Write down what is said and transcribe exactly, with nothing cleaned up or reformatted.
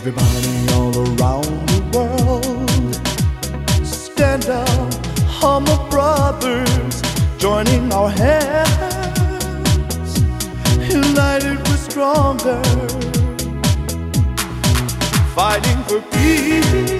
Everybody all around the world, stand up, humble brothers, joining our hands, united we're stronger, fighting for peace.